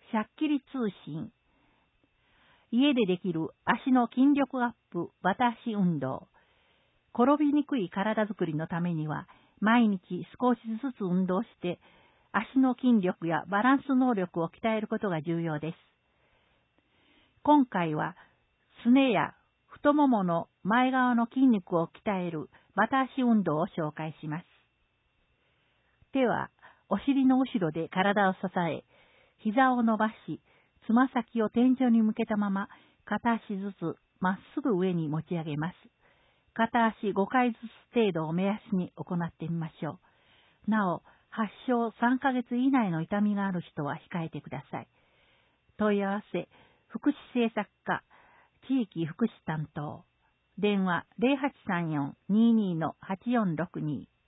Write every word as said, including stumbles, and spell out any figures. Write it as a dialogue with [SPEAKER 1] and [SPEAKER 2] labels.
[SPEAKER 1] しゃっきり通信。家でできる足の筋力アップ、バタ足運動。転びにくい体づくりのためには、毎日少しずつ運動して、足の筋力やバランス能力を鍛えることが重要です。今回は、すねや太ももの前側の筋肉を鍛えるバタ足運動を紹介します。手はお尻の後ろで体を支え、膝を伸ばし、つま先を天井に向けたまま、片足ずつまっすぐ上に持ち上げます。片足ごかいずつ程度を目安に行ってみましょう。なお、発症さんかげつ以内の痛みがある人は控えてください。問い合わせ、福祉政策課、地域福祉担当。電話 ゼロはちさんよん にーにー はちよんろくに